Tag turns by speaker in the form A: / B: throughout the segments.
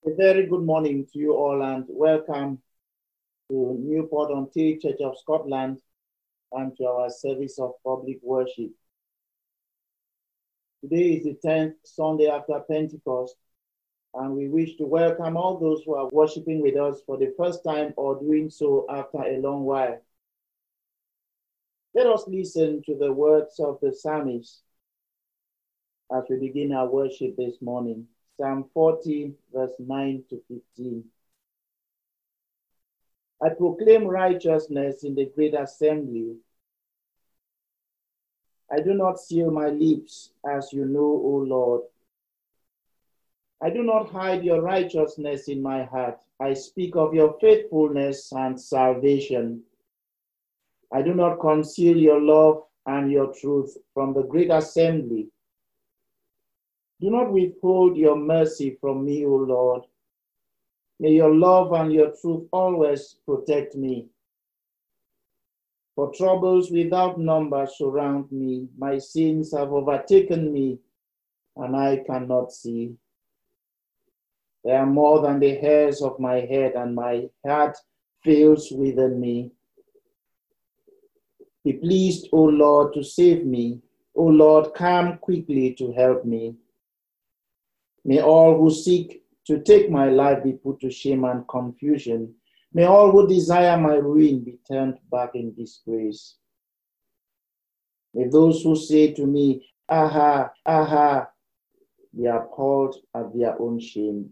A: A very good morning to you all and welcome to Newport-on-Tay Church of Scotland and to our service of public worship. Today is the 10th Sunday after Pentecost, and we wish to welcome all those who are worshiping with us for the first time or doing so after a long while. Let us listen to the words of the psalmist as we begin our worship this morning. Psalm 40, verse 9 to 15. I proclaim righteousness in the great assembly. I do not seal my lips, as you know, O Lord. I do not hide your righteousness in my heart. I speak of your faithfulness and salvation. I do not conceal your love and your truth from the great assembly. Do not withhold your mercy from me, O Lord. May your love and your truth always protect me. For troubles without number surround me. My sins have overtaken me, and I cannot see. They are more than the hairs of my head, and my heart fails within me. Be pleased, O Lord, to save me. O Lord, come quickly to help me. May all who seek to take my life be put to shame and confusion. May all who desire my ruin be turned back in disgrace. May those who say to me, aha, aha, be appalled at their own shame.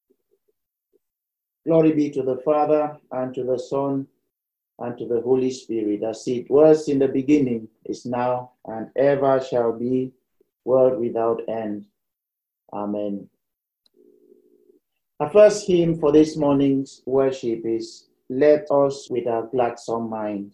A: Glory be to the Father, and to the Son, and to the Holy Spirit, as it was in the beginning, is now, and ever shall be, world without end. Amen. Our first hymn for this morning's worship is Let Us with Our Gladsome Mind.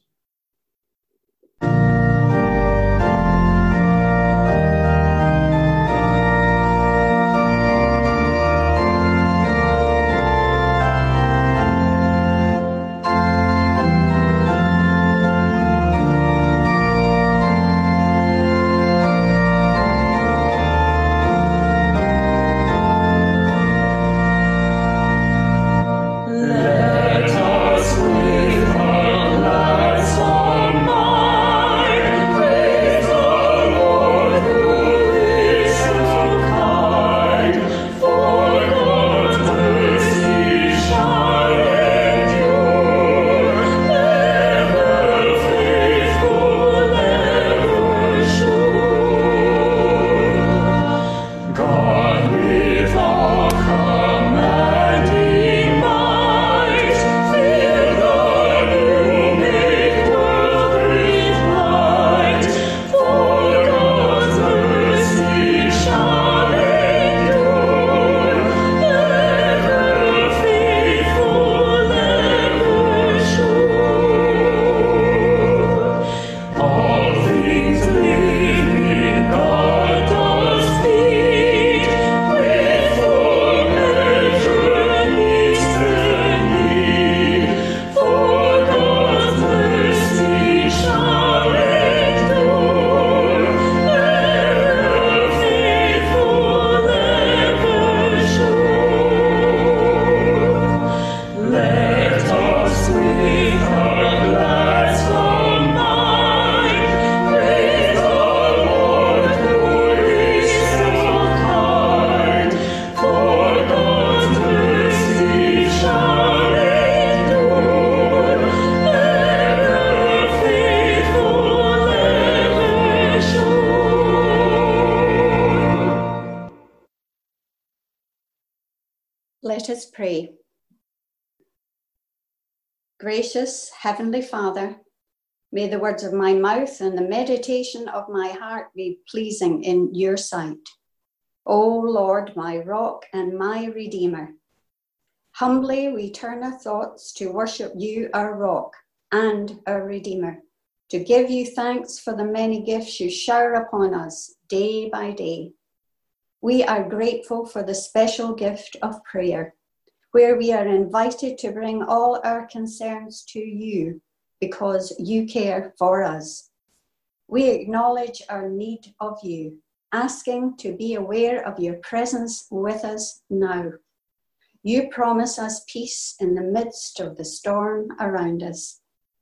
B: Let us pray. Gracious Heavenly Father, may the words of my mouth and the meditation of my heart be pleasing in your sight. O Lord, my rock and my redeemer. Humbly we turn our thoughts to worship you, our rock and our redeemer, to give you thanks for the many gifts you shower upon us day by day. We are grateful for the special gift of prayer, where we are invited to bring all our concerns to you because you care for us. We acknowledge our need of you, asking to be aware of your presence with us now. You promise us peace in the midst of the storm around us.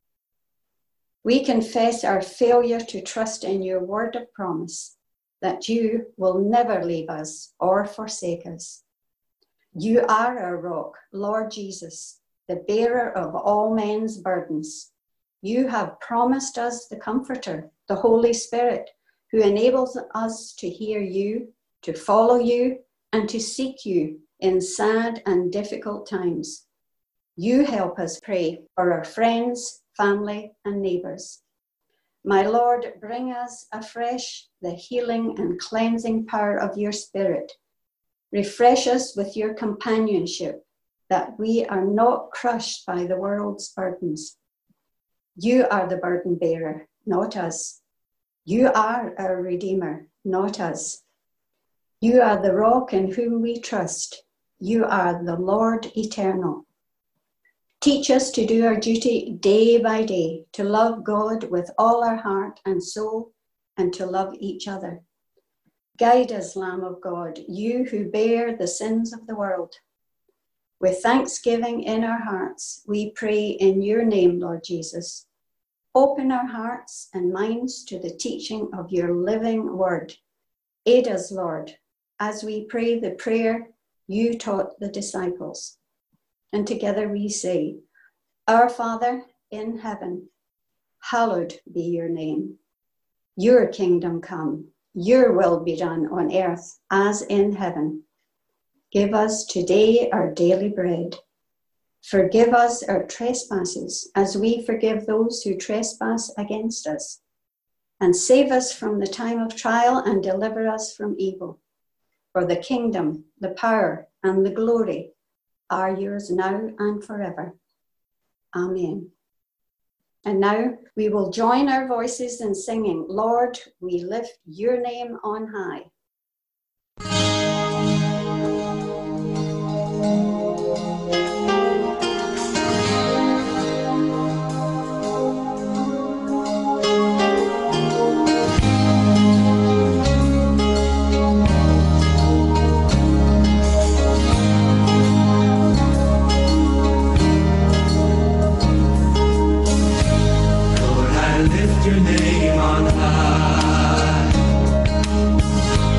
B: We confess our failure to trust in your word of promise that you will never leave us or forsake us. You are our rock, Lord Jesus, the bearer of all men's burdens. You have promised us the Comforter, the Holy Spirit, who enables us to hear you, to follow you, and to seek you in sad and difficult times. You help us pray for our friends, family, and neighbours. My Lord, bring us afresh the healing and cleansing power of your Spirit. Refresh us with your companionship, that we are not crushed by the world's burdens. You are the burden bearer, not us. You are our Redeemer, not us. You are the rock in whom we trust. You are the Lord eternal. Teach us to do our duty day by day, to love God with all our heart and soul, and to love each other. Guide us, Lamb of God, you who bear the sins of the world. With thanksgiving in our hearts, we pray in your name, Lord Jesus. Open our hearts and minds to the teaching of your living word. Aid us, Lord, as we pray the prayer you taught the disciples. And together we say, Our Father in heaven, hallowed be your name. Your kingdom come, your will be done on earth as in heaven. Give us today our daily bread. Forgive us our trespasses as we forgive those who trespass against us. And save us from the time of trial and deliver us from evil. For the kingdom, the power, and the glory are yours now and forever. Amen. And now we will join our voices in singing, Lord, we lift your name on high.
C: Your name on high.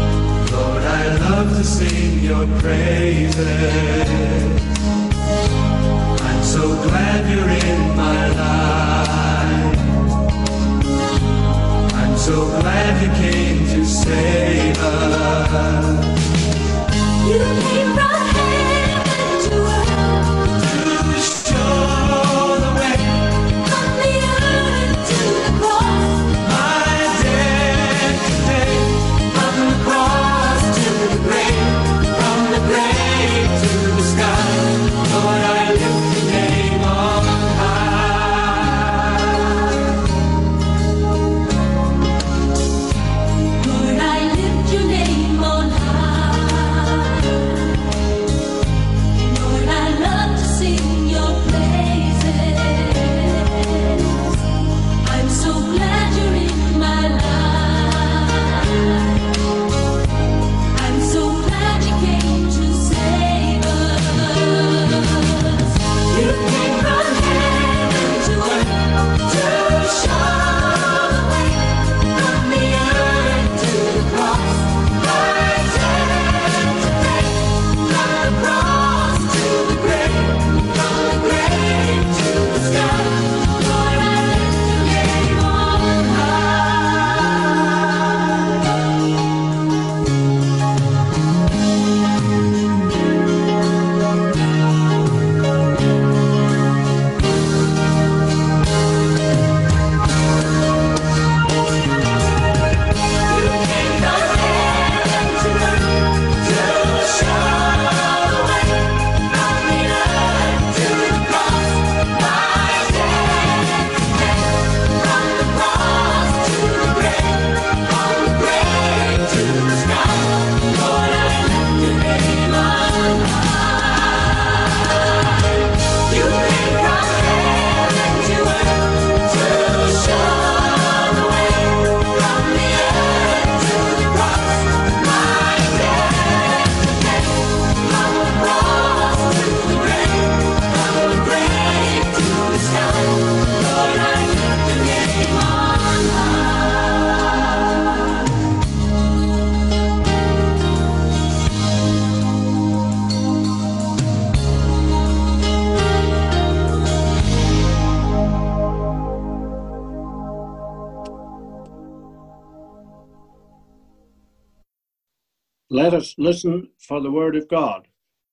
C: Let us listen for the word of God.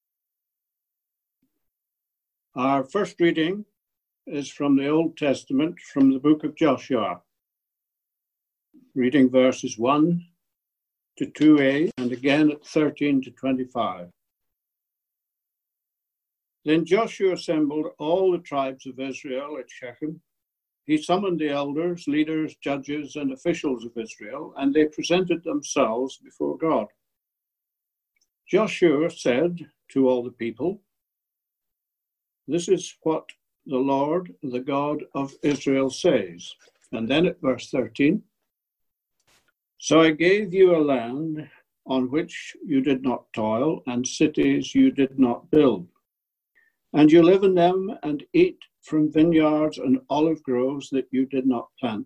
C: Our first reading is from the Old Testament, from the book of Joshua, reading verses 1 to 2a and again at 13 to 25. Then Joshua assembled all the tribes of Israel at Shechem. He summoned the elders, leaders, judges, and officials of Israel, and they presented themselves before God. Joshua said to all the people, "This is what the Lord, the God of Israel, says." And then at verse 13, "So I gave you a land on which you did not toil, and cities you did not build. And you live in them and eat from vineyards and olive groves that you did not plant.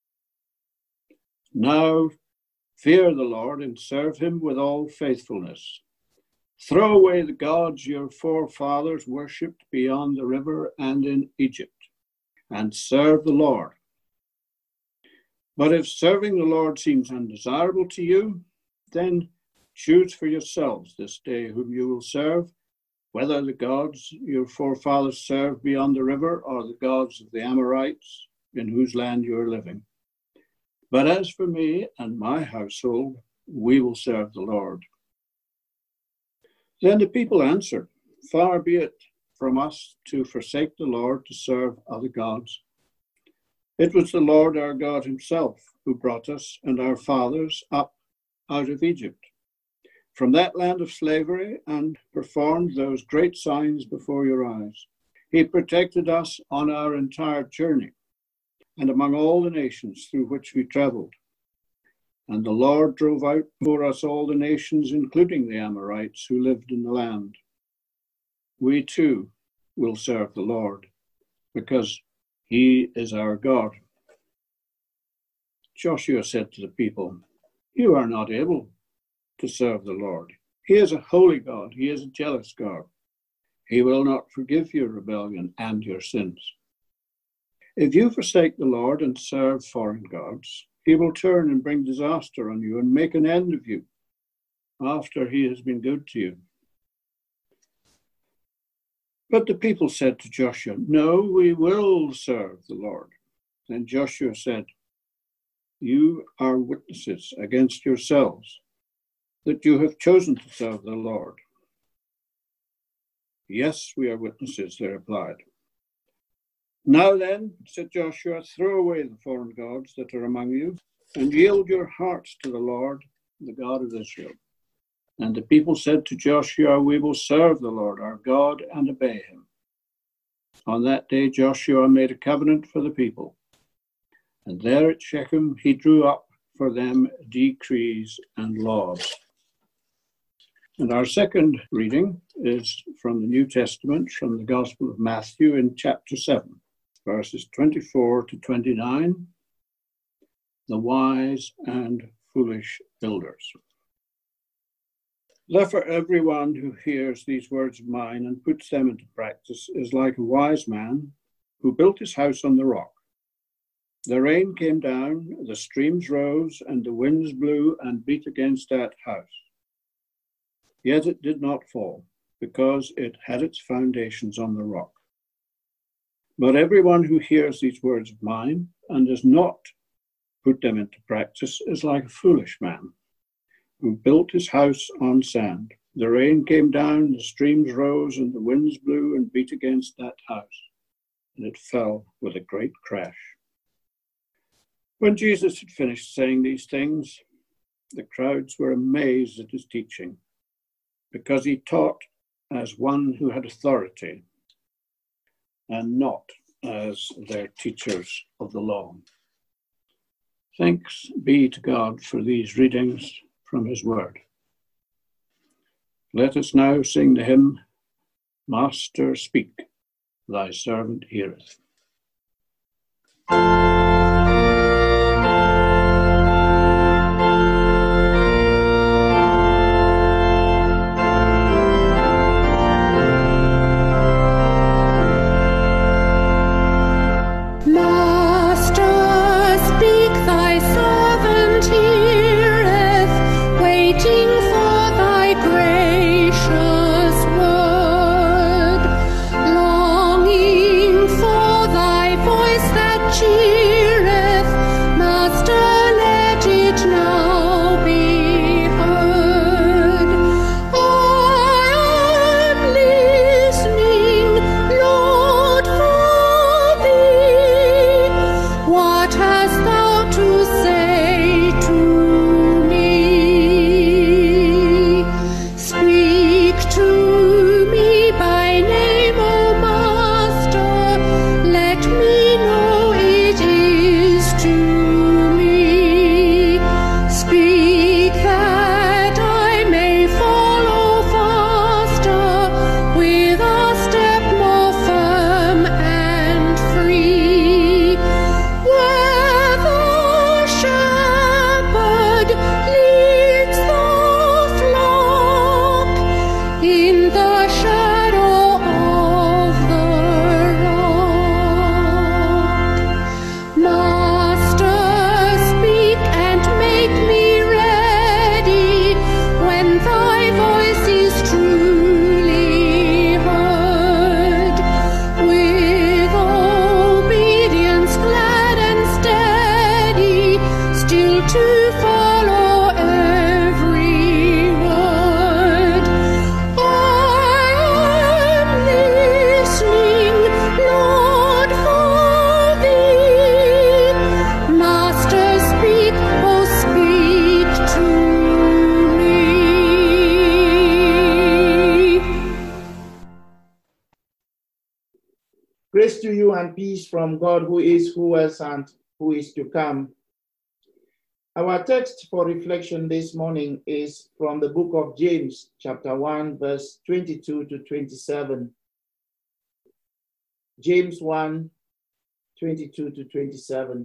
C: Now fear the Lord and serve him with all faithfulness. Throw away the gods your forefathers worshipped beyond the river and in Egypt, and serve the Lord. But if serving the Lord seems undesirable to you, then choose for yourselves this day whom you will serve, whether the gods your forefathers served beyond the river or the gods of the Amorites in whose land you are living. But as for me and my household, we will serve the Lord." Then the people answered, "Far be it from us to forsake the Lord to serve other gods. It was the Lord our God himself who brought us and our fathers up out of Egypt, from that land of slavery, and performed those great signs before your eyes. He protected us on our entire journey and among all the nations through which we traveled. And the Lord drove out before us all the nations, including the Amorites who lived in the land. We too will serve the Lord, because he is our God." Joshua said to the people, "You are not able to serve the Lord. He is a holy God. He is a jealous God. He will not forgive your rebellion and your sins. If you forsake the Lord and serve foreign gods, he will turn and bring disaster on you and make an end of you after he has been good to you." But the people said to Joshua, "No, we will serve the Lord." Then Joshua said, "You are witnesses against yourselves that you have chosen to serve the Lord." "Yes, we are witnesses," they replied. "Now then," said Joshua, "throw away the foreign gods that are among you, and yield your hearts to the Lord, the God of Israel." And the people said to Joshua, "We will serve the Lord our God and obey him." On that day Joshua made a covenant for the people, and there at Shechem he drew up for them decrees and laws. And our second reading is from the New Testament, from the Gospel of Matthew in chapter 7, verses 24 to 29, the wise and foolish builders. "Therefore everyone who hears these words of mine and puts them into practice is like a wise man who built his house on the rock. The rain came down, the streams rose, and the winds blew and beat against that house. Yet it did not fall, because it had its foundations on the rock. But everyone who hears these words of mine and does not put them into practice is like a foolish man who built his house on sand. The rain came down, the streams rose, and the winds blew and beat against that house, and it fell with a great crash." When Jesus had finished saying these things, the crowds were amazed at his teaching, because he taught as one who had authority and not as their teachers of the law. Thanks be to God for these readings from his word. Let us now sing the hymn, "Master, speak, thy servant heareth."
D: Master, speak, thy servant heareth, waiting for
A: Grace to you and peace from God who is, who was, and who is to come. Our text for reflection this morning is from the book of James, chapter 1, verse 22 to 27. James 1, 22 to 27.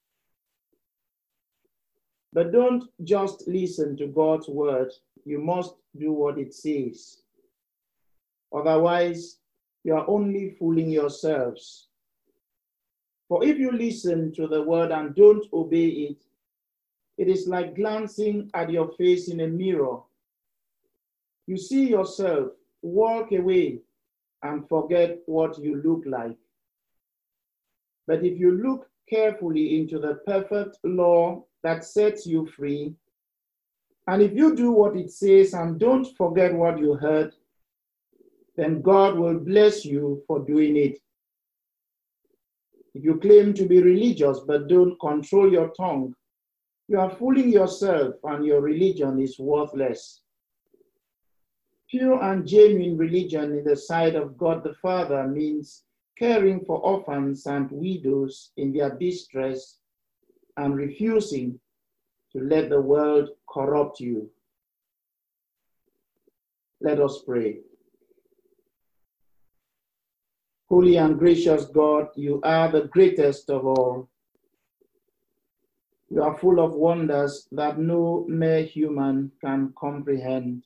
A: But don't just listen to God's word. You must do what it says. Otherwise, you are only fooling yourselves. For if you listen to the word and don't obey it, it is like glancing at your face in a mirror. You see yourself, walk away, and forget what you look like. But if you look carefully into the perfect law that sets you free, and if you do what it says and don't forget what you heard, then God will bless you for doing it. If you claim to be religious but don't control your tongue, you are fooling yourself and your religion is worthless. Pure and genuine religion in the sight of God the Father means caring for orphans and widows in their distress and refusing to let the world corrupt you. Let us pray. Holy and gracious God, you are the greatest of all. You are full of wonders that no mere human can comprehend.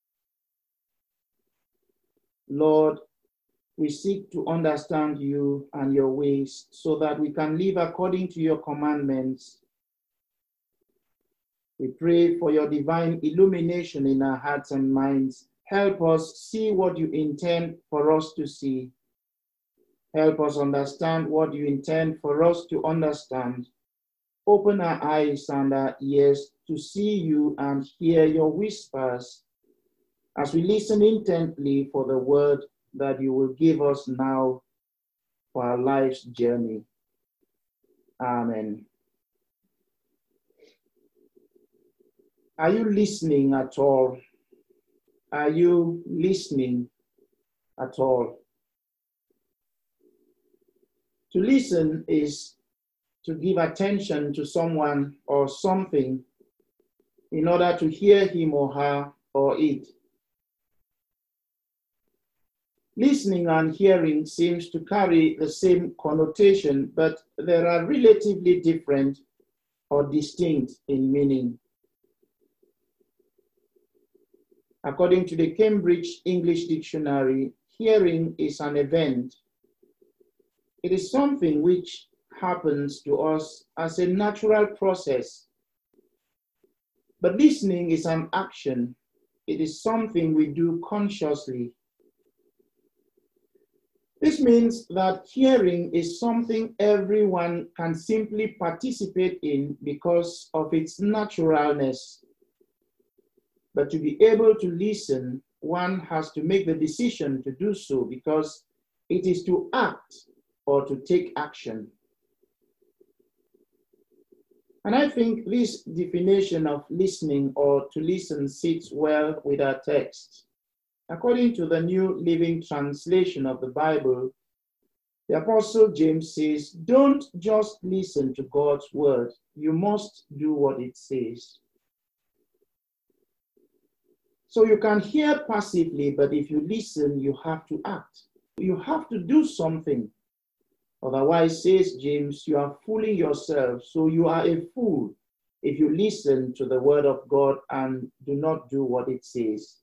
A: Lord, we seek to understand you and your ways so that we can live according to your commandments. We pray for your divine illumination in our hearts and minds. Help us see what you intend for us to see. Help us understand what you intend for us to understand. Open our eyes and our ears to see you and hear your whispers as we listen intently for the word that you will give us now for our life's journey. Amen. Are you listening at all? Are you listening at all? To listen is to give attention to someone or something in order to hear him or her or it. Listening and hearing seems to carry the same connotation, but they are relatively different or distinct in meaning. According to the Cambridge English Dictionary, hearing is an event. It is something which happens to us as a natural process. But listening is an action. It is something we do consciously. This means that hearing is something everyone can simply participate in because of its naturalness. But to be able to listen, one has to make the decision to do so because it is to act or to take action. And I think this definition of listening or to listen sits well with our text. According to the New Living Translation of the Bible, the Apostle James says, don't just listen to God's word, you must do what it says. So you can hear passively, but if you listen, you have to act. You have to do something. Otherwise, says James, you are fooling yourself. So you are a fool if you listen to the word of God and do not do what it says.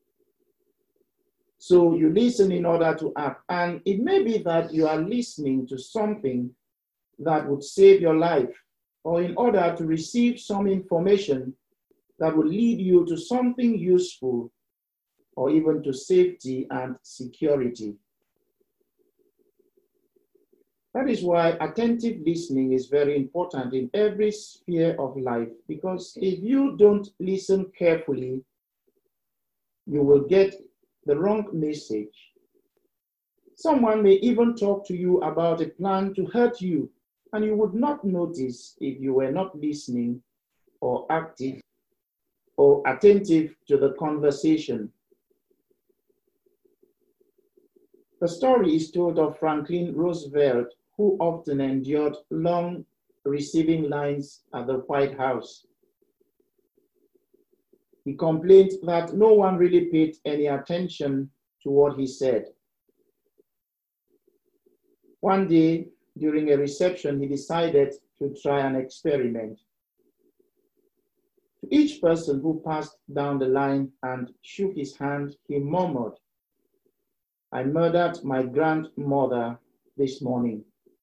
A: So you listen in order to act. And it may be that you are listening to something that would save your life, or in order to receive some information that will lead you to something useful, or even to safety and security. That is why attentive listening is very important in every sphere of life, because if you don't listen carefully, you will get the wrong message. Someone may even talk to you about a plan to hurt you, and you would not notice if you were not listening or active or attentive to the conversation. The story is told of Franklin Roosevelt, who often endured long receiving lines at the White House. He complained that no one really paid any attention to what he said. One day, during a reception, he decided to try an experiment. To each person who passed down the line and shook his hand, he murmured, "I murdered my grandmother this morning."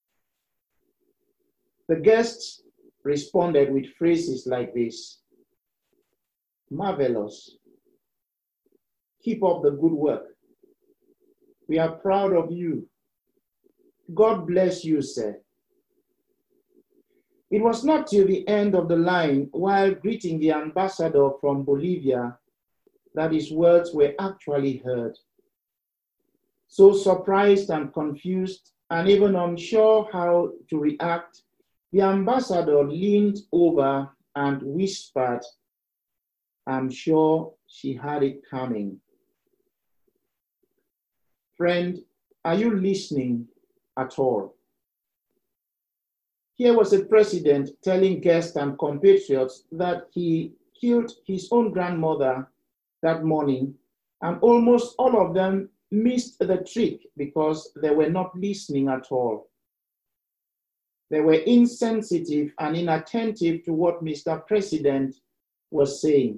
A: The guests responded with phrases like this: "Marvelous. Keep up the good work. We are proud of you. God bless you, sir." It was not till the end of the line, while greeting the ambassador from Bolivia, that his words were actually heard. So surprised and confused, and even unsure how to react, the ambassador leaned over and whispered, "I'm sure she had it coming." Friend, are you listening at all? Here was a president telling guests and compatriots that he killed his own grandmother that morning, and almost all of them missed the trick because they were not listening at all. They were insensitive and inattentive to what Mr. President was saying.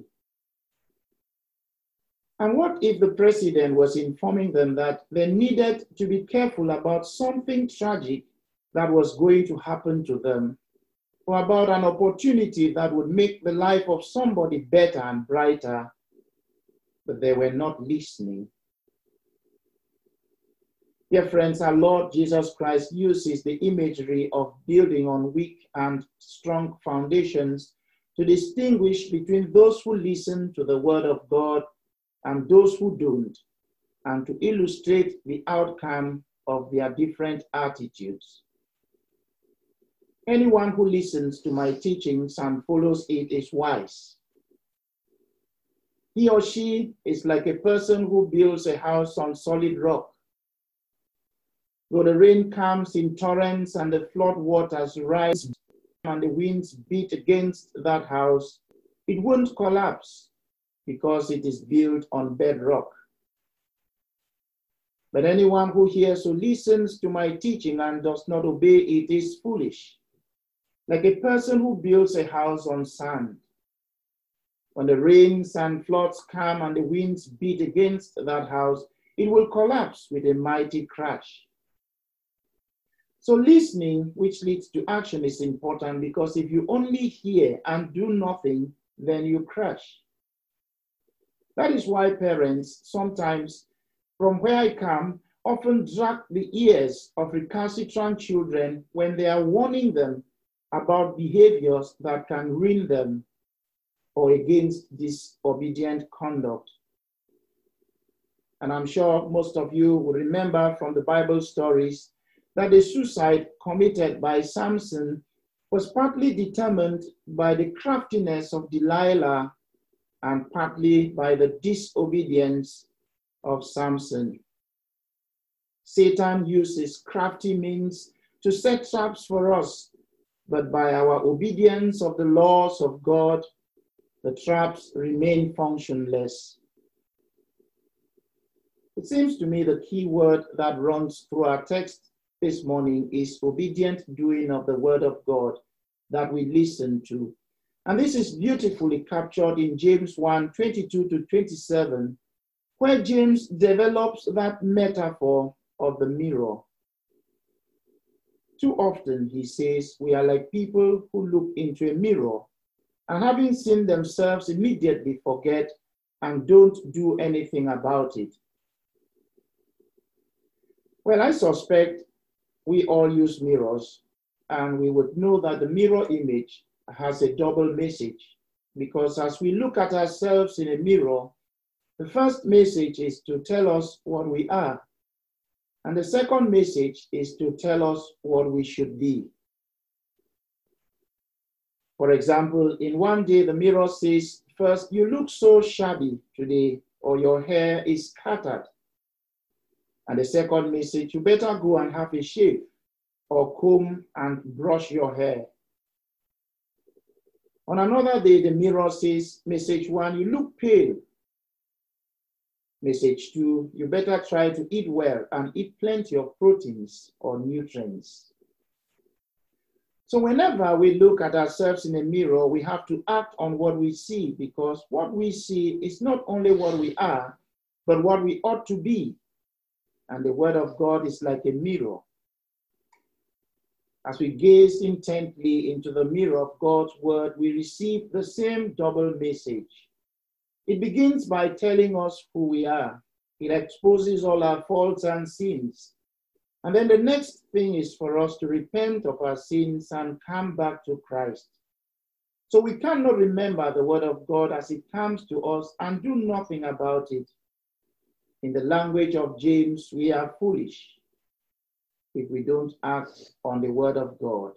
A: And what if the president was informing them that they needed to be careful about something tragic that was going to happen to them, or about an opportunity that would make the life of somebody better and brighter, but they were not listening? Dear friends, our Lord Jesus Christ uses the imagery of building on weak and strong foundations to distinguish between those who listen to the word of God and those who don't, and to illustrate the outcome of their different attitudes. Anyone who listens to my teachings and follows it is wise. He or she is like a person who builds a house on solid rock. Though the rain comes in torrents and the flood waters rise and the winds beat against that house, it won't collapse because it is built on bedrock. But anyone who hears or listens to my teaching and does not obey it is foolish, like a person who builds a house on sand. When the rains and floods come and the winds beat against that house, it will collapse with a mighty crash. So listening, which leads to action, is important, because if you only hear and do nothing, then you crash. That is why parents sometimes, from where I come, often drag the ears of recalcitrant children when they are warning them about behaviors that can ruin them or against disobedient conduct. And I'm sure most of you will remember from the Bible stories that the suicide committed by Samson was partly determined by the craftiness of Delilah and partly by the disobedience of Samson. Satan uses crafty means to set traps for us, but by our obedience of the laws of God, the traps remain functionless. It seems to me the key word that runs through our text this morning is obedient doing of the word of God that we listen to. And this is beautifully captured in James 1:22-27, where James develops that metaphor of the mirror. Too often, he says, we are like people who look into a mirror and having seen themselves immediately forget and don't do anything about it. Well, I suspect we all use mirrors, and we would know that the mirror image has a double message, because as we look at ourselves in a mirror, the first message is to tell us what we are, and the second message is to tell us what we should be. For example, in one day, the mirror says, first, you look so shabby today, or your hair is scattered. And the second message, you better go and have a shave or comb and brush your hair. On another day, the mirror says, message 1, you look pale. Message 2, you better try to eat well and eat plenty of proteins or nutrients. So whenever we look at ourselves in a mirror, we have to act on what we see, because what we see is not only what we are, but what we ought to be. And the word of God is like a mirror. As we gaze intently into the mirror of God's word, we receive the same double message. It begins by telling us who we are. It exposes all our faults and sins. And then the next thing is for us to repent of our sins and come back to Christ. So we cannot remember the word of God as it comes to us and do nothing about it. In the language of James, we are foolish if we don't act on the word of God.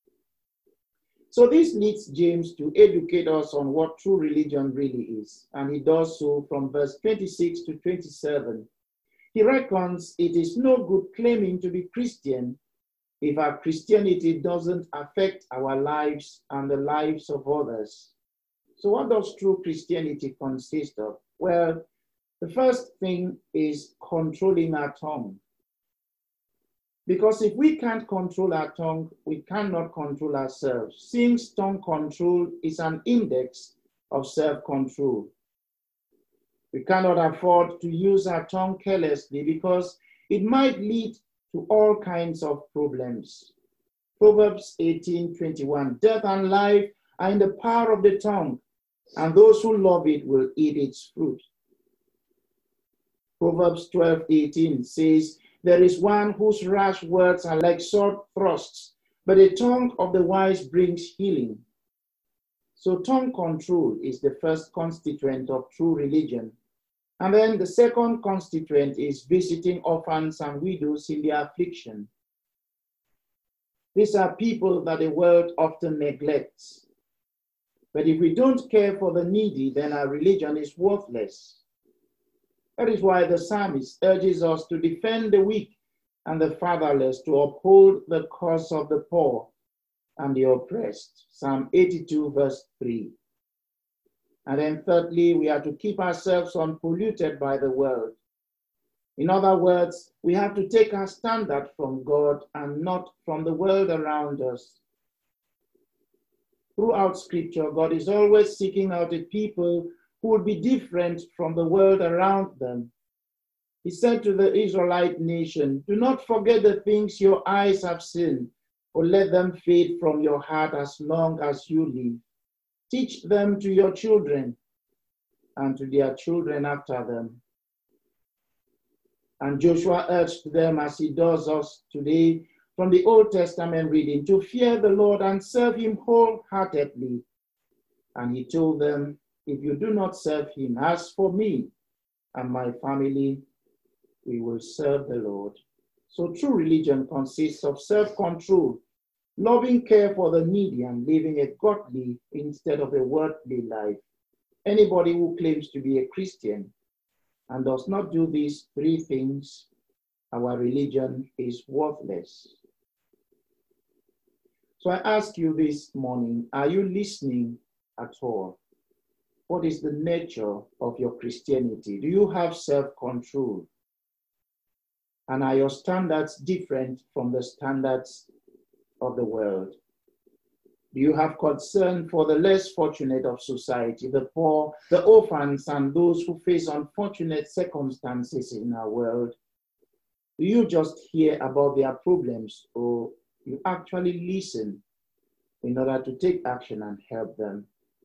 A: So this leads James to educate us on what true religion really is. And he does so from verse 26 to 27. He reckons it is no good claiming to be Christian if our Christianity doesn't affect our lives and the lives of others. So what does true Christianity consist of? Well, the first thing is controlling our tongue. Because if we can't control our tongue, we cannot control ourselves, since tongue control is an index of self-control. We cannot afford to use our tongue carelessly because it might lead to all kinds of problems. Proverbs 18:21, death and life are in the power of the tongue, and those who love it will eat its fruit. Proverbs 12:18 says, there is one whose rash words are like sword thrusts, but the tongue of the wise brings healing. So tongue control is the first constituent of true religion. And then the second constituent is visiting orphans and widows in their affliction. These are people that the world often neglects. But if we don't care for the needy, then our religion is worthless. That is why the psalmist urges us to defend the weak and the fatherless, to uphold the cause of the poor and the oppressed. Psalm 82, verse 3. And then thirdly, we are to keep ourselves unpolluted by the world. In other words, we have to take our standard from God and not from the world around us. Throughout Scripture, God is always seeking out a people who would be different from the world around them. He said to the Israelite nation, do not forget the things your eyes have seen, or let them fade from your heart as long as you live. Teach them to your children and to their children after them. And Joshua urged them, as he does us today, from the Old Testament reading, to fear the Lord and serve him wholeheartedly. And he told them, if you do not serve him, as for me and my family, we will serve the Lord. So true religion consists of self-control, loving care for the needy, and living a godly instead of a worldly life. Anybody who claims to be a Christian and does not do these three things, our religion is worthless. So I ask you this morning, are you listening at all? What is the nature of your Christianity? Do you have self-control? And are your standards different from the standards of the world? Do you have concern for the less fortunate of society, the poor, the orphans, and those who face unfortunate circumstances in our world? Do you just hear about their problems, or you actually listen in order to take action and help them?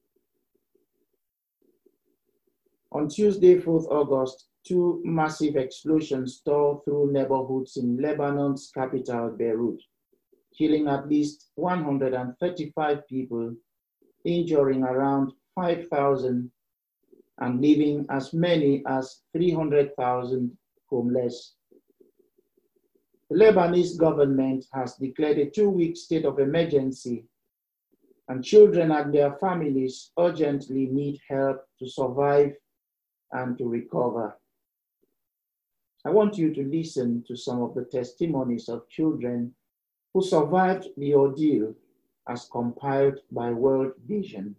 A: On Tuesday, 4th August, two massive explosions tore through neighborhoods in Lebanon's capital, Beirut, killing at least 135 people, injuring around 5,000, and leaving as many as 300,000 homeless. The Lebanese government has declared a 2-week state of emergency, and children and their families urgently need help to survive and to recover. I want you to listen to some of the testimonies of children who survived the ordeal as compiled by World Vision.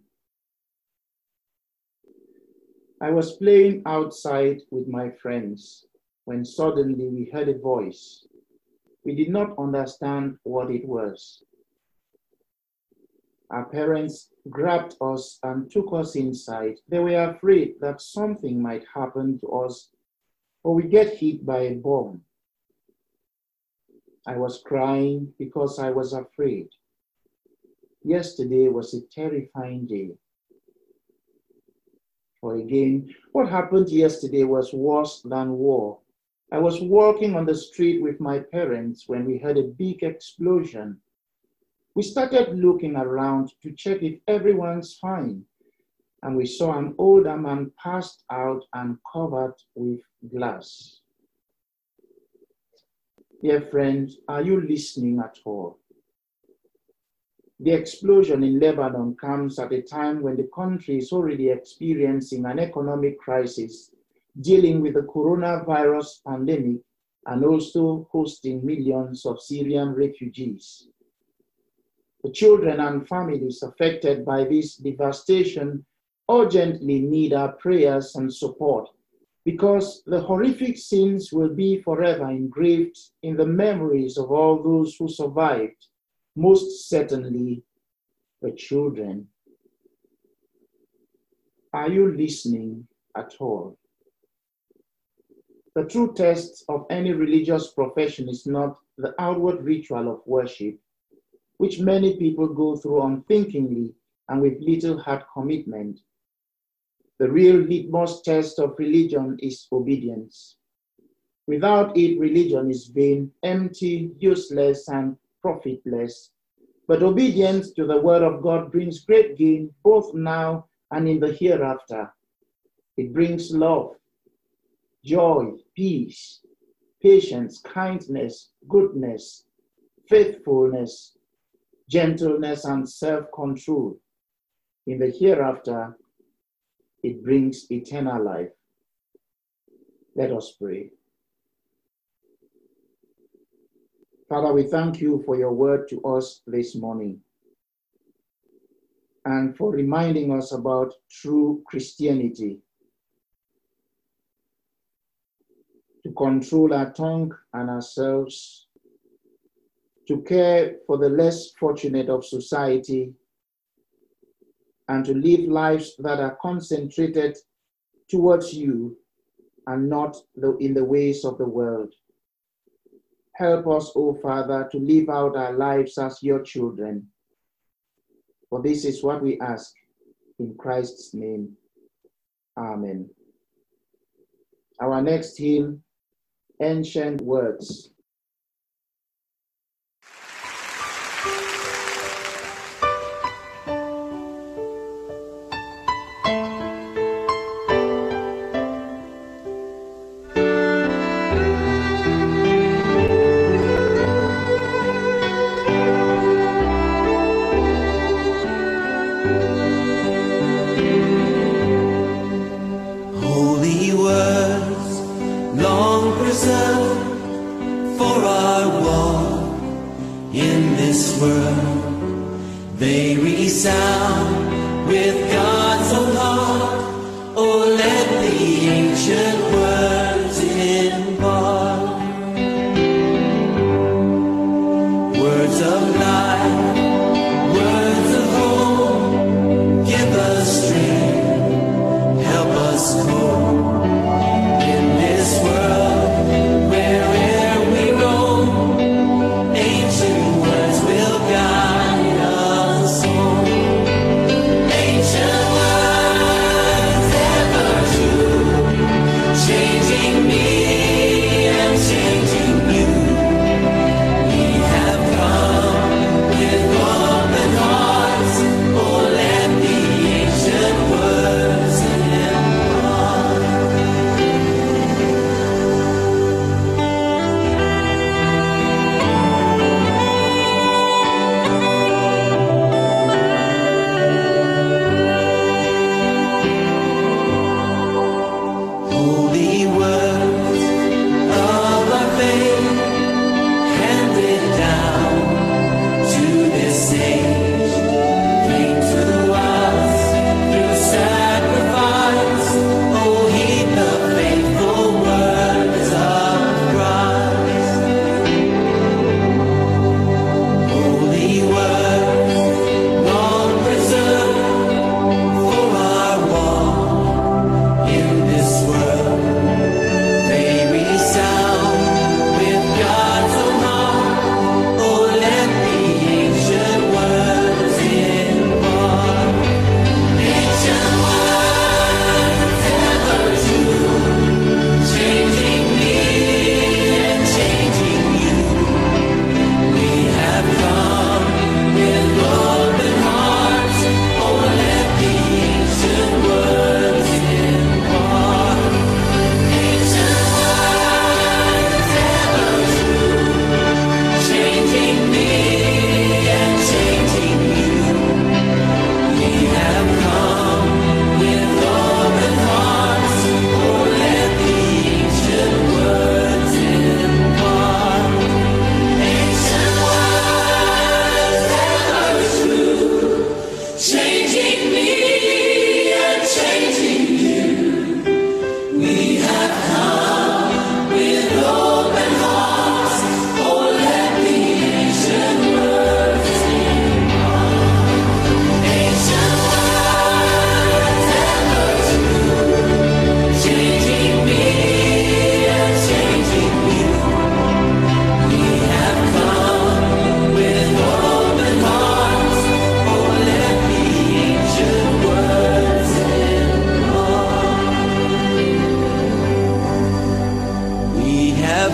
A: I was playing outside with my friends when suddenly we heard a voice. We did not understand what it was. Our parents grabbed us and took us inside. They were afraid that something might happen to us or we get hit by a bomb. I was crying because I was afraid. Yesterday was a terrifying day. For again, what happened yesterday was worse than war. I was walking on the street with my parents when we heard a big explosion. We started looking around to check if everyone's fine, and we saw an older man passed out and covered with glass. Dear friends, are you listening at all? The explosion in Lebanon comes at a time when the country is already experiencing an economic crisis, dealing with the coronavirus pandemic, and also hosting millions of Syrian refugees. The children and families affected by this devastation urgently need our prayers and support, because the horrific scenes will be forever engraved in the memories of all those who survived, most certainly the children. Are you listening at all? The true test of any religious profession is not the outward ritual of worship, which many people go through unthinkingly and with little heart commitment. The real litmus test of religion is obedience. Without it, religion is vain, empty, useless, and profitless. But obedience to the word of God brings great gain both now and in the hereafter. It brings love, joy, peace, patience, kindness, goodness, faithfulness, gentleness, and self-control. In the hereafter, it brings eternal life. Let us pray. Father, we thank you for your word to us this morning and for reminding us about true Christianity, to control our tongue and ourselves, to care for the less fortunate of society, and to live lives that are concentrated towards you and not in the ways of the world. Help us, O Father, to live out our lives as your children. For this is what we ask in Christ's name. Amen. Our next hymn, Ancient Words.
D: Ancient words will guide.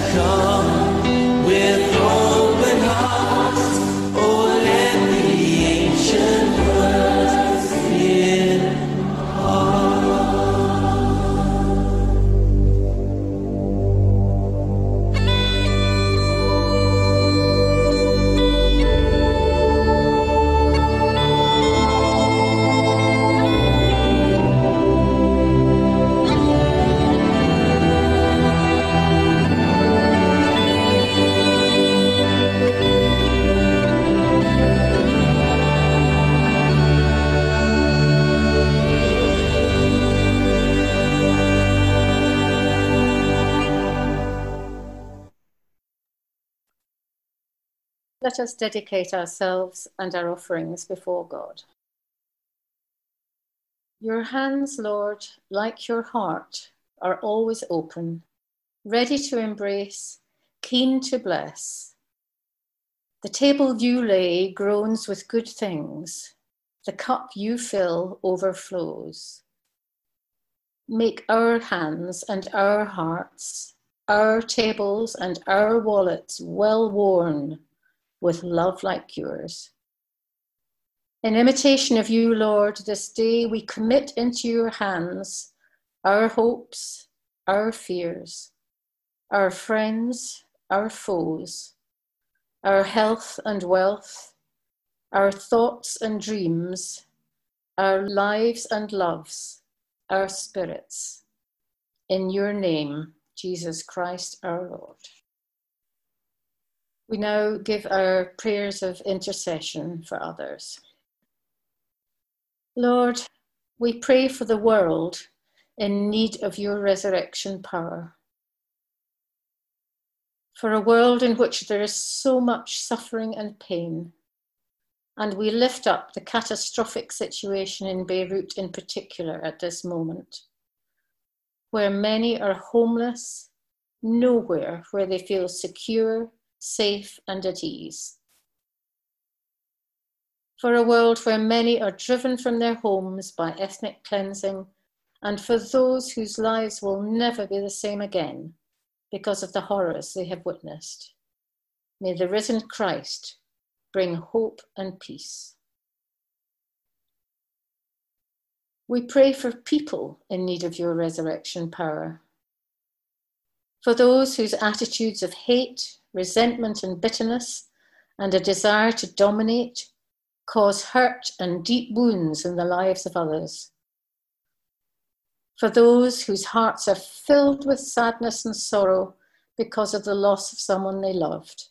D: come with open hearts. Oh, let the ancient words begin.
E: Let us dedicate ourselves and our offerings before God. Your hands, Lord, like your heart, are always open, ready to embrace, keen to bless. The table you lay groans with good things. The cup you fill overflows. Make our hands and our hearts, our tables and our wallets well worn with love like yours. In imitation of you, Lord, this day we commit into your hands our hopes, our fears, our friends, our foes, our health and wealth, our thoughts and dreams, our lives and loves, our spirits. In your name, Jesus Christ our Lord. We now give our prayers of intercession for others. Lord, we pray for the world in need of your resurrection power. For a world in which there is so much suffering and pain. And we lift up the catastrophic situation in Beirut in particular at this moment, where many are homeless, nowhere where they feel secure, safe and at ease. For a world where many are driven from their homes by ethnic cleansing, and for those whose lives will never be the same again because of the horrors they have witnessed. May the risen Christ bring hope and peace. We pray for people in need of your resurrection power. For those whose attitudes of hate, resentment and bitterness, and a desire to dominate, cause hurt and deep wounds in the lives of others. For those whose hearts are filled with sadness and sorrow because of the loss of someone they loved.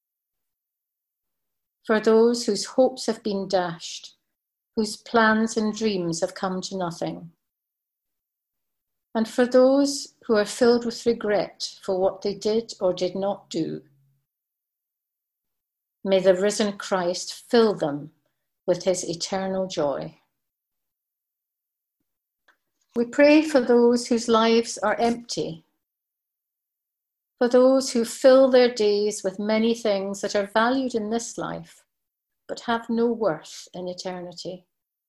E: For those whose hopes have been dashed, whose plans and dreams have come to nothing. And for those who are filled with regret for what they did or did not do. May the risen Christ fill them with his eternal joy. We pray for those whose lives are empty, for those who fill their days with many things that are valued in this life, but have no worth in eternity.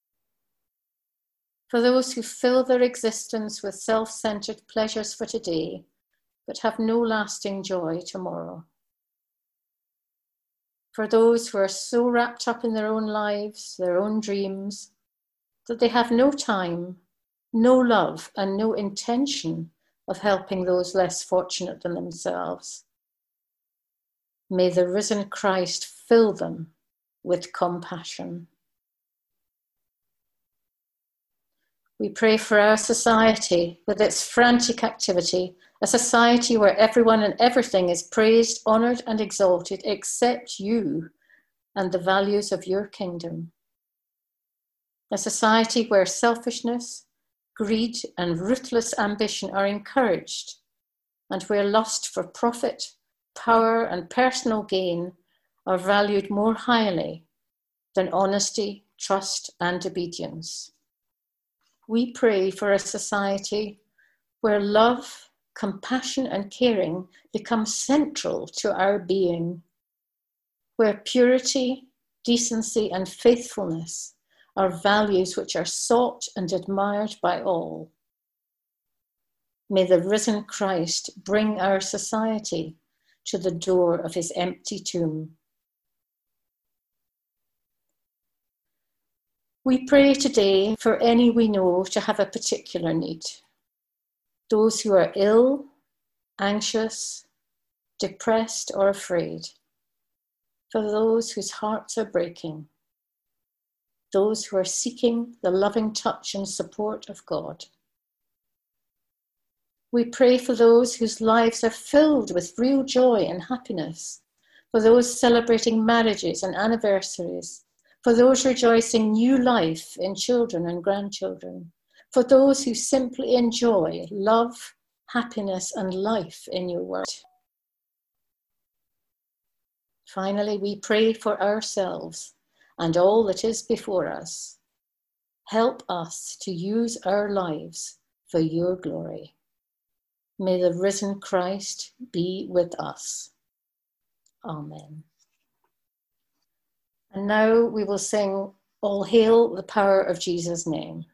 E: For those who fill their existence with self-centered pleasures for today, but have no lasting joy tomorrow. For those who are so wrapped up in their own lives, their own dreams, that they have no time, no love, and no intention of helping those less fortunate than themselves. May the risen Christ fill them with compassion. We pray for our society with its frantic activity, a society where everyone and everything is praised, honoured and exalted except you and the values of your kingdom. A society where selfishness, greed and ruthless ambition are encouraged, and where lust for profit, power and personal gain are valued more highly than honesty, trust and obedience. We pray for a society where love, compassion and caring become central to our being, where purity, decency and faithfulness are values which are sought and admired by all. May the risen Christ bring our society to the door of his empty tomb. We pray today for any we know to have a particular need. Those who are ill, anxious, depressed or afraid. For those whose hearts are breaking. Those who are seeking the loving touch and support of God. We pray for those whose lives are filled with real joy and happiness, for those celebrating marriages and anniversaries, for those rejoicing new life in children and grandchildren, for those who simply enjoy love, happiness, and life in your word. Finally, we pray for ourselves and all that is before us. Help us to use our lives for your glory. May the risen Christ be with us. Amen. And now we will sing All Hail the Power of Jesus' Name.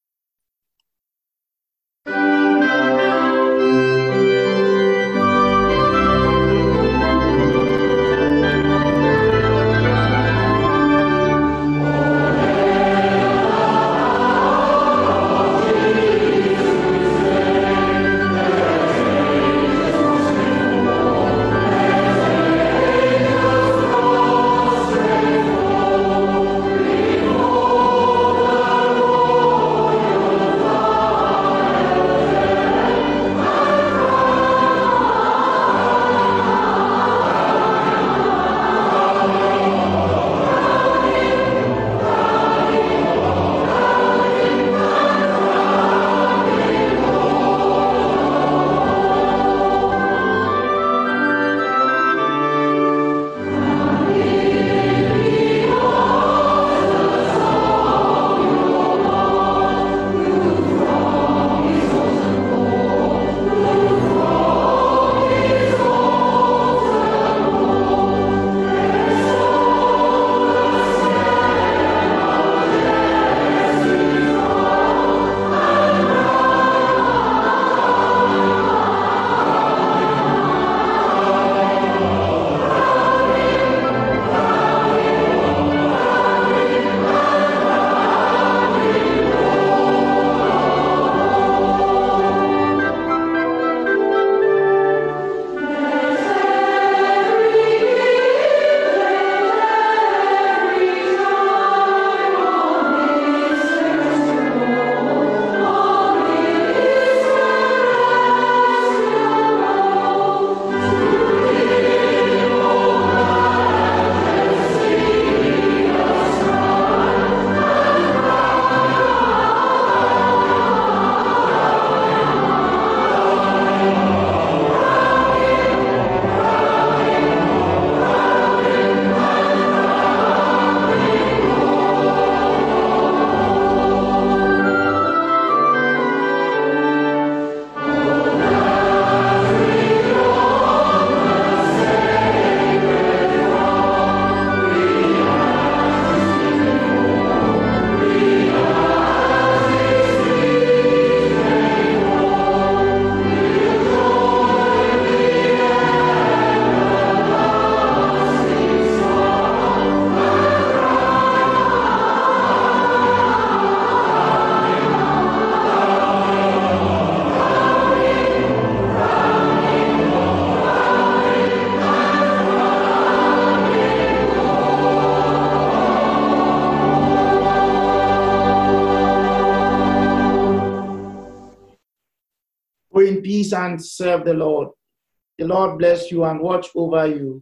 A: Go in peace and serve the Lord. The Lord bless you and watch over you.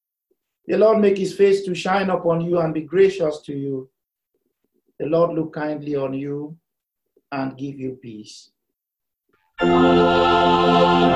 A: The Lord make his face to shine upon you and be gracious to you. The Lord look kindly on you and give you peace.
D: Amen.